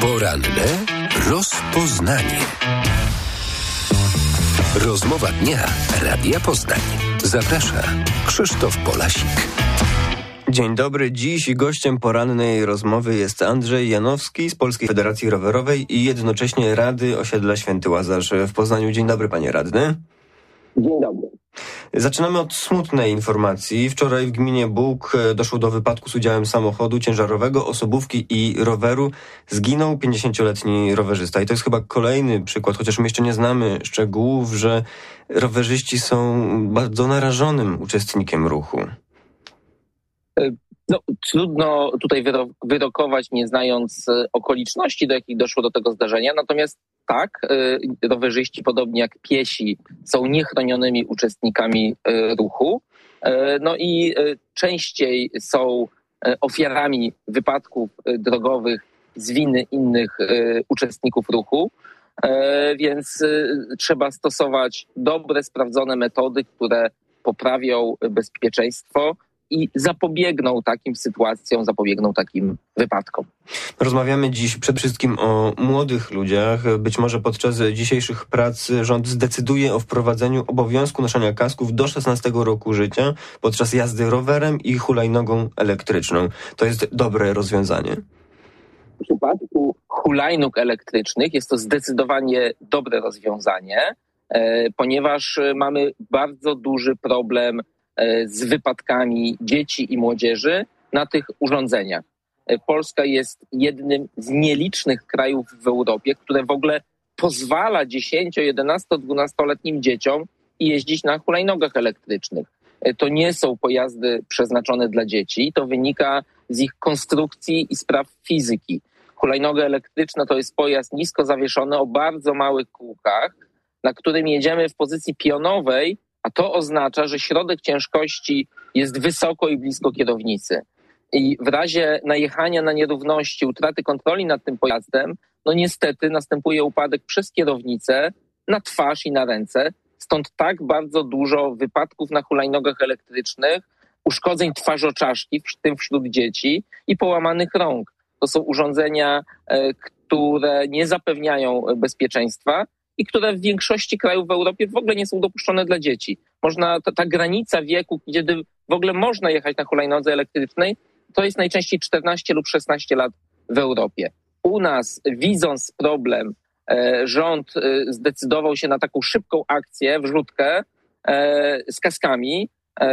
Poranne rozpoznanie. Rozmowa dnia Radia Poznań. Zaprasza Krzysztof Polasik. Dzień dobry. Dziś gościem porannej rozmowy jest Andrzej Janowski z Polskiej Federacji Rowerowej i jednocześnie Rady Osiedla Święty Łazarz w Poznaniu. Dzień dobry, panie radny. Dzień dobry. Zaczynamy od smutnej informacji. Wczoraj w gminie Bóg doszło do wypadku z udziałem samochodu ciężarowego, osobówki i roweru. Zginął 50-letni rowerzysta. I to jest chyba kolejny przykład, chociaż my jeszcze nie znamy szczegółów, że rowerzyści są bardzo narażonym uczestnikiem ruchu. Trudno tutaj wyrokować, nie znając okoliczności, do jakich doszło do tego zdarzenia. Natomiast tak, rowerzyści, podobnie jak piesi, są niechronionymi uczestnikami ruchu. No i częściej są ofiarami wypadków drogowych z winy innych uczestników ruchu. Więc trzeba stosować dobre, sprawdzone metody, które poprawią bezpieczeństwo i zapobiegną takim sytuacjom, zapobiegną takim wypadkom. Rozmawiamy dziś przede wszystkim o młodych ludziach. Być może podczas dzisiejszych prac rząd zdecyduje o wprowadzeniu obowiązku noszenia kasków do 16 roku życia podczas jazdy rowerem i hulajnogą elektryczną. To jest dobre rozwiązanie. W przypadku hulajnóg elektrycznych jest to zdecydowanie dobre rozwiązanie, ponieważ mamy bardzo duży problem z wypadkami dzieci i młodzieży na tych urządzeniach. Polska jest jednym z nielicznych krajów w Europie, które w ogóle pozwala 10, 11, 12-letnim dzieciom jeździć na hulajnogach elektrycznych. To nie są pojazdy przeznaczone dla dzieci, to wynika z ich konstrukcji i spraw fizyki. Hulajnoga elektryczna to jest pojazd nisko zawieszony o bardzo małych kółkach, na którym jedziemy w pozycji pionowej, a to oznacza, że środek ciężkości jest wysoko i blisko kierownicy. I w razie najechania na nierówności, utraty kontroli nad tym pojazdem, no niestety następuje upadek przez kierownicę na twarz i na ręce. Stąd tak bardzo dużo wypadków na hulajnogach elektrycznych, uszkodzeń twarzoczaszki, w tym wśród dzieci, i połamanych rąk. To są urządzenia, które nie zapewniają bezpieczeństwa i które w większości krajów w Europie w ogóle nie są dopuszczone dla dzieci. Ta granica wieku, kiedy w ogóle można jechać na hulajnodze elektrycznej, to jest najczęściej 14 lub 16 lat w Europie. U nas, widząc problem, rząd zdecydował się na taką szybką akcję, wrzutkę z kaskami.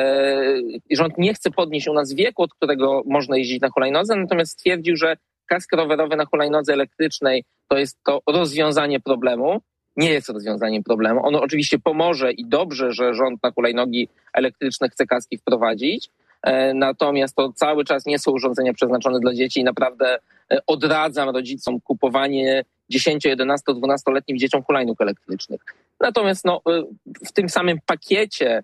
Rząd nie chce podnieść u nas wieku, od którego można jeździć na hulajnodze, natomiast stwierdził, że kask rowerowy na hulajnodze elektrycznej to jest to rozwiązanie problemu. Nie jest rozwiązaniem problemu. Ono oczywiście pomoże i dobrze, że rząd na hulajnogi elektryczne chce kaski wprowadzić, natomiast to cały czas nie są urządzenia przeznaczone dla dzieci i naprawdę odradzam rodzicom kupowanie 10, 11, 12-letnim dzieciom hulajnóg elektrycznych. Natomiast w tym samym pakiecie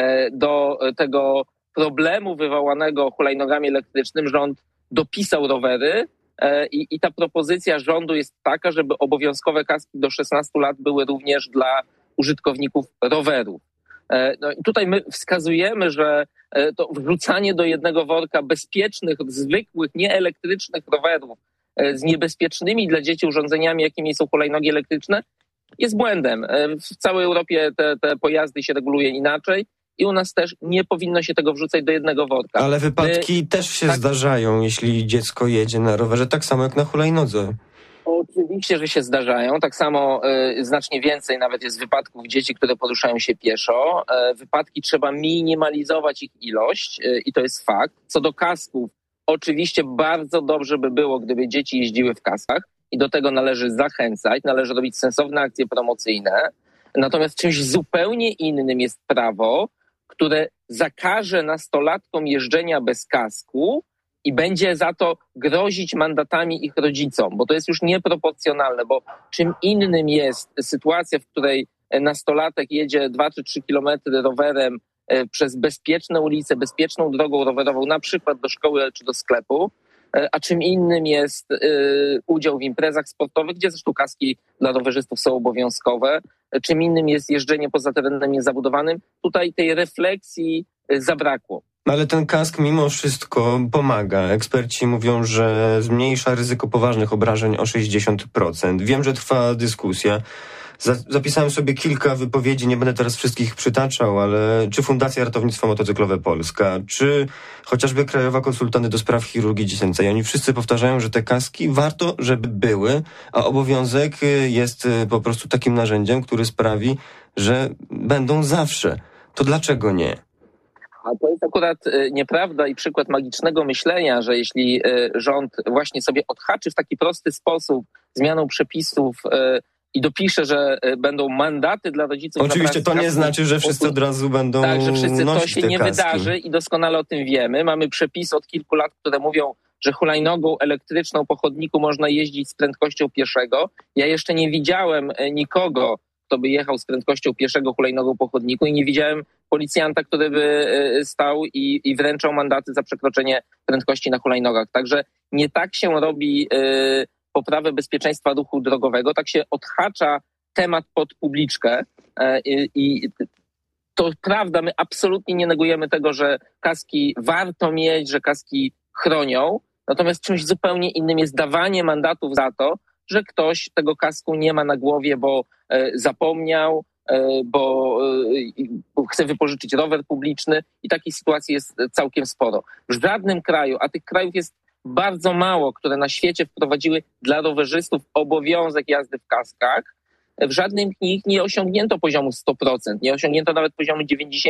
do tego problemu wywołanego hulajnogami elektrycznym rząd dopisał rowery. I ta propozycja rządu jest taka, żeby obowiązkowe kaski do 16 lat były również dla użytkowników rowerów. No i tutaj my wskazujemy, że to wrzucanie do jednego worka bezpiecznych, zwykłych, nieelektrycznych rowerów z niebezpiecznymi dla dzieci urządzeniami, jakimi są hulajnogi elektryczne, jest błędem. W całej Europie te pojazdy się reguluje inaczej. I u nas też nie powinno się tego wrzucać do jednego worka. Ale wypadki też się zdarzają, jeśli dziecko jedzie na rowerze, tak samo jak na hulajnodze. Oczywiście, że się zdarzają. Tak samo znacznie więcej nawet jest wypadków dzieci, które poruszają się pieszo. Wypadki trzeba minimalizować ich ilość i to jest fakt. Co do kasków, oczywiście bardzo dobrze by było, gdyby dzieci jeździły w kaskach i do tego należy zachęcać, należy robić sensowne akcje promocyjne. Natomiast czymś zupełnie innym jest prawo, które zakaże nastolatkom jeżdżenia bez kasku i będzie za to grozić mandatami ich rodzicom, bo to jest już nieproporcjonalne, bo czym innym jest sytuacja, w której nastolatek jedzie 2 czy 3 kilometry rowerem przez bezpieczne ulice, bezpieczną drogą rowerową, na przykład do szkoły czy do sklepu, a czym innym jest udział w imprezach sportowych, gdzie zresztą kaski dla rowerzystów są obowiązkowe, czym innym jest jeżdżenie poza terenem niezabudowanym. Tutaj tej refleksji zabrakło. Ale ten kask mimo wszystko pomaga. Eksperci mówią, że zmniejsza ryzyko poważnych obrażeń o 60%. Wiem, że trwa dyskusja. Zapisałem sobie kilka wypowiedzi, nie będę teraz wszystkich przytaczał, ale czy Fundacja Ratownictwo Motocyklowe Polska, czy chociażby Krajowa Konsultanty do Spraw Chirurgii Dziecięcej. Oni wszyscy powtarzają, że te kaski warto, żeby były, a obowiązek jest po prostu takim narzędziem, który sprawi, że będą zawsze. To dlaczego nie? A to jest akurat nieprawda i przykład magicznego myślenia, że jeśli rząd właśnie sobie odhaczy w taki prosty sposób zmianą przepisów i dopisze, że będą mandaty dla rodziców. Oczywiście to nie znaczy, że wszyscy od razu będą tak, że wszyscy nosić to się te nie kaski. wydarzy i doskonale o tym wiemy. Mamy przepisy od kilku lat, które mówią, że hulajnogą elektryczną po chodniku można jeździć z prędkością pieszego. Ja jeszcze nie widziałem nikogo, kto by jechał z prędkością pieszego hulajnogą po chodniku i nie widziałem policjanta, który by stał i wręczał mandaty za przekroczenie prędkości na hulajnogach. Także nie tak się robi poprawę bezpieczeństwa ruchu drogowego, tak się odhacza temat pod publiczkę i to prawda, my absolutnie nie negujemy tego, że kaski warto mieć, że kaski chronią, natomiast czymś zupełnie innym jest dawanie mandatów za to, że ktoś tego kasku nie ma na głowie, bo zapomniał, bo chce wypożyczyć rower publiczny i takich sytuacji jest całkiem sporo. W żadnym kraju, a tych krajów jest bardzo mało, które na świecie wprowadziły dla rowerzystów obowiązek jazdy w kaskach, w żadnym z nich nie osiągnięto poziomu 100%, nie osiągnięto nawet poziomu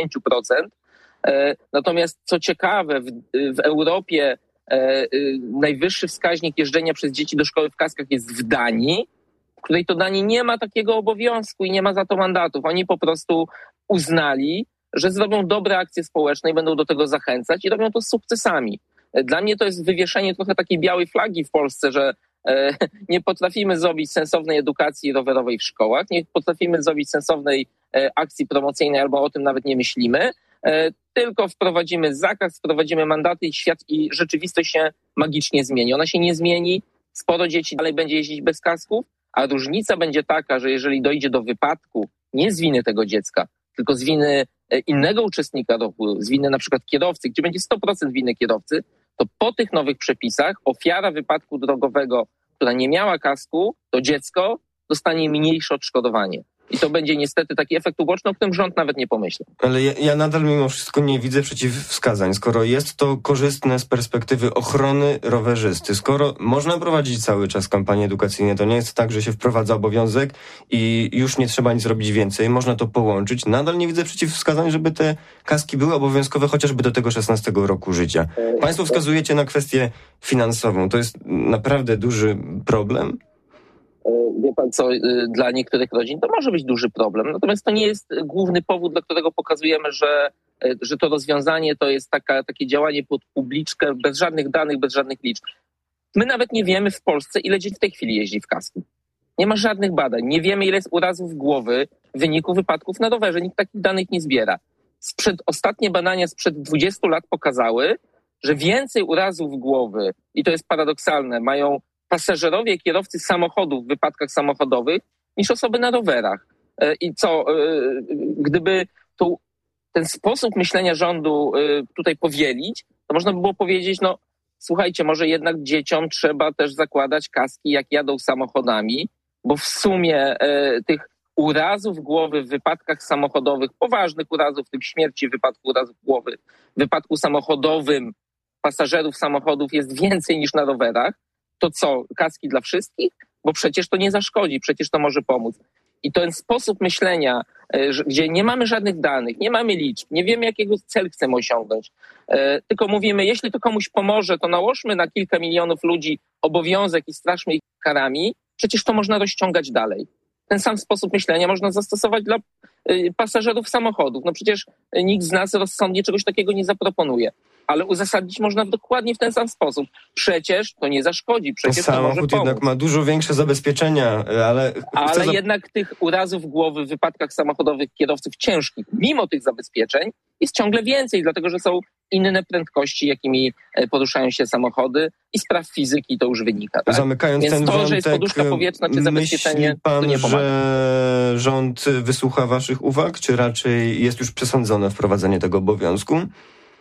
90%. Natomiast co ciekawe, w Europie najwyższy wskaźnik jeżdżenia przez dzieci do szkoły w kaskach jest w Danii, w której to Danii nie ma takiego obowiązku i nie ma za to mandatów. Oni po prostu uznali, że zrobią dobre akcje społeczne i będą do tego zachęcać i robią to z sukcesami. Dla mnie to jest wywieszenie trochę takiej białej flagi w Polsce, że nie potrafimy zrobić sensownej edukacji rowerowej w szkołach, nie potrafimy zrobić sensownej akcji promocyjnej albo o tym nawet nie myślimy, tylko wprowadzimy zakaz, wprowadzimy mandaty i rzeczywistość się magicznie zmieni. Ona się nie zmieni, sporo dzieci dalej będzie jeździć bez kasków, a różnica będzie taka, że jeżeli dojdzie do wypadku nie z winy tego dziecka, tylko z winy innego uczestnika ruchu, z winy na przykład kierowcy, gdzie będzie 100% winy kierowcy, to po tych nowych przepisach ofiara wypadku drogowego, która nie miała kasku, to dziecko dostanie mniejsze odszkodowanie. I to będzie niestety taki efekt uboczny, o którym rząd nawet nie pomyślał. Ale ja nadal mimo wszystko nie widzę przeciwwskazań. Skoro jest to korzystne z perspektywy ochrony rowerzysty, skoro można prowadzić cały czas kampanie edukacyjne, to nie jest tak, że się wprowadza obowiązek i już nie trzeba nic robić więcej, można to połączyć. Nadal nie widzę przeciwwskazań, żeby te kaski były obowiązkowe chociażby do tego 16 roku życia. Państwo wskazujecie na kwestię finansową. To jest naprawdę duży problem? Wie pan co, dla niektórych rodzin to może być duży problem, natomiast to nie jest główny powód, dla którego pokazujemy, że to rozwiązanie to jest takie działanie pod publiczkę, bez żadnych danych, bez żadnych liczb. My nawet nie wiemy w Polsce, ile dzieci w tej chwili jeździ w kasku. Nie ma żadnych badań, nie wiemy, ile jest urazów głowy w wyniku wypadków na rowerze, nikt takich danych nie zbiera. Ostatnie badania sprzed 20 lat pokazały, że więcej urazów głowy, i to jest paradoksalne, mają pasażerowie, kierowcy samochodów w wypadkach samochodowych niż osoby na rowerach. I co, gdyby ten sposób myślenia rządu tutaj powielić, to można by było powiedzieć, no słuchajcie, może jednak dzieciom trzeba też zakładać kaski, jak jadą samochodami, bo w sumie tych urazów głowy w wypadkach samochodowych, poważnych urazów, w tym śmierci w wypadku urazów głowy, w wypadku samochodowym pasażerów samochodów jest więcej niż na rowerach. To co, kaski dla wszystkich? Bo przecież to nie zaszkodzi, przecież to może pomóc. I ten sposób myślenia, gdzie nie mamy żadnych danych, nie mamy liczb, nie wiemy, jakiego cel chcemy osiągnąć, tylko mówimy, jeśli to komuś pomoże, to nałożmy na kilka milionów ludzi obowiązek i straszmy ich karami, przecież to można rozciągać dalej. Ten sam sposób myślenia można zastosować dla pasażerów samochodów. No przecież nikt z nas rozsądnie czegoś takiego nie zaproponuje. Ale uzasadnić można dokładnie w ten sam sposób. Przecież to nie zaszkodzi, przecież to może pomóc. Samochód jednak ma dużo większe zabezpieczenia, ale jednak tych urazów głowy w wypadkach samochodowych kierowców ciężkich, mimo tych zabezpieczeń, jest ciągle więcej, dlatego że są inne prędkości, jakimi poruszają się samochody i z praw fizyki to już wynika. Tak? Zamykając Więc ten to, wątek, że jest poduszka powietrzna czy zabezpieczenie, myśli pan, to nie pomaga. że rząd wysłucha waszych uwag, czy raczej jest już przesądzone wprowadzenie tego obowiązku?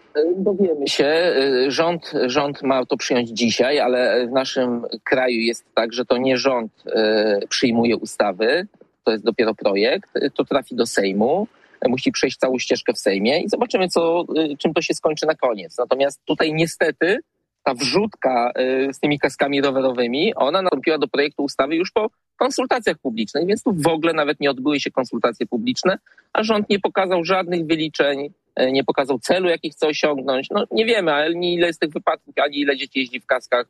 Dowiemy się. Rząd ma to przyjąć dzisiaj, ale w naszym kraju jest tak, że to nie rząd przyjmuje ustawy, to jest dopiero projekt, to trafi do Sejmu, musi przejść całą ścieżkę w Sejmie i zobaczymy, czym to się skończy na koniec. Natomiast tutaj niestety ta wrzutka z tymi kaskami rowerowymi, ona nastąpiła do projektu ustawy już po konsultacjach publicznych, więc tu w ogóle nawet nie odbyły się konsultacje publiczne, a rząd nie pokazał żadnych wyliczeń, nie pokazał celu, jaki chce osiągnąć. No nie wiemy, ani ile jest tych wypadków, ani ile dzieci jeździ w kaskach,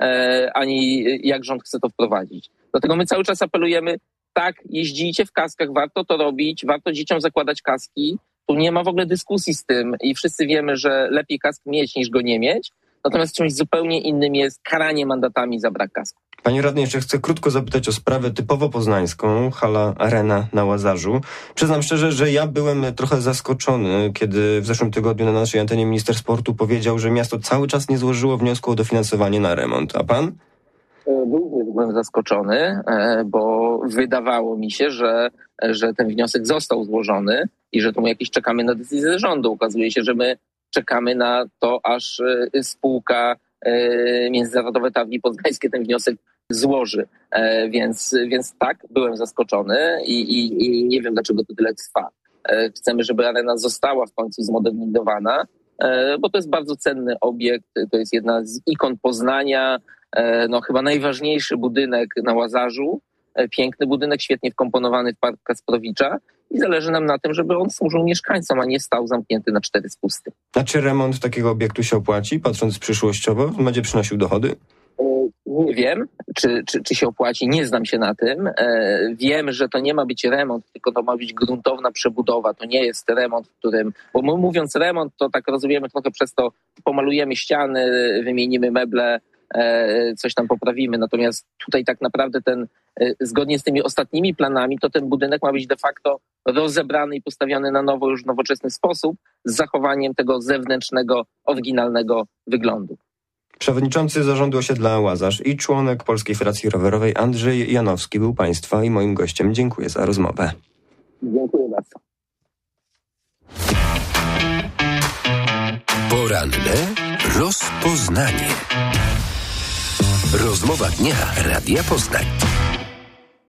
ani jak rząd chce to wprowadzić. Dlatego my cały czas apelujemy, tak, jeździcie w kaskach, warto to robić, warto dzieciom zakładać kaski. Tu nie ma w ogóle dyskusji z tym i wszyscy wiemy, że lepiej kask mieć niż go nie mieć. Natomiast czymś zupełnie innym jest karanie mandatami za brak kasku. Panie radny, jeszcze chcę krótko zapytać o sprawę typowo poznańską, hala Arena na Łazarzu. Przyznam szczerze, że ja byłem trochę zaskoczony, kiedy w zeszłym tygodniu na naszej antenie minister sportu powiedział, że miasto cały czas nie złożyło wniosku o dofinansowanie na remont. A pan? Również byłem zaskoczony, bo wydawało mi się, że ten wniosek został złożony i że tu jakieś czekamy na decyzję rządu. Okazuje się, że my czekamy na to, aż spółka Międzynarodowe Targi Poznańskie ten wniosek złoży. Więc tak, byłem zaskoczony i nie wiem, dlaczego to tyle trwa. Chcemy, żeby arena została w końcu zmodernizowana, bo to jest bardzo cenny obiekt, to jest jedna z ikon Poznania, chyba najważniejszy budynek na Łazarzu, piękny budynek, świetnie wkomponowany w Park Kasprowicza i zależy nam na tym, żeby on służył mieszkańcom, a nie stał zamknięty na 4 spusty. A czy remont takiego obiektu się opłaci, patrząc przyszłościowo? Będzie przynosił dochody? Nie wiem, czy się opłaci, nie znam się na tym. Wiem, że to nie ma być remont, tylko to ma być gruntowna przebudowa. To nie jest remont, w którym... Bo my mówiąc remont, to tak rozumiemy trochę przez to, pomalujemy ściany, wymienimy meble, coś tam poprawimy. Natomiast tutaj tak naprawdę zgodnie z tymi ostatnimi planami, to ten budynek ma być de facto rozebrany i postawiony na nowo już w nowoczesny sposób z zachowaniem tego zewnętrznego, oryginalnego wyglądu. Przewodniczący Zarządu Osiedla Łazarz i członek Polskiej Federacji Rowerowej Andrzej Janowski był Państwa i moim gościem. Dziękuję za rozmowę. Dziękuję bardzo. Poranne rozpoznanie. Rozmowa dnia Radia Poznań.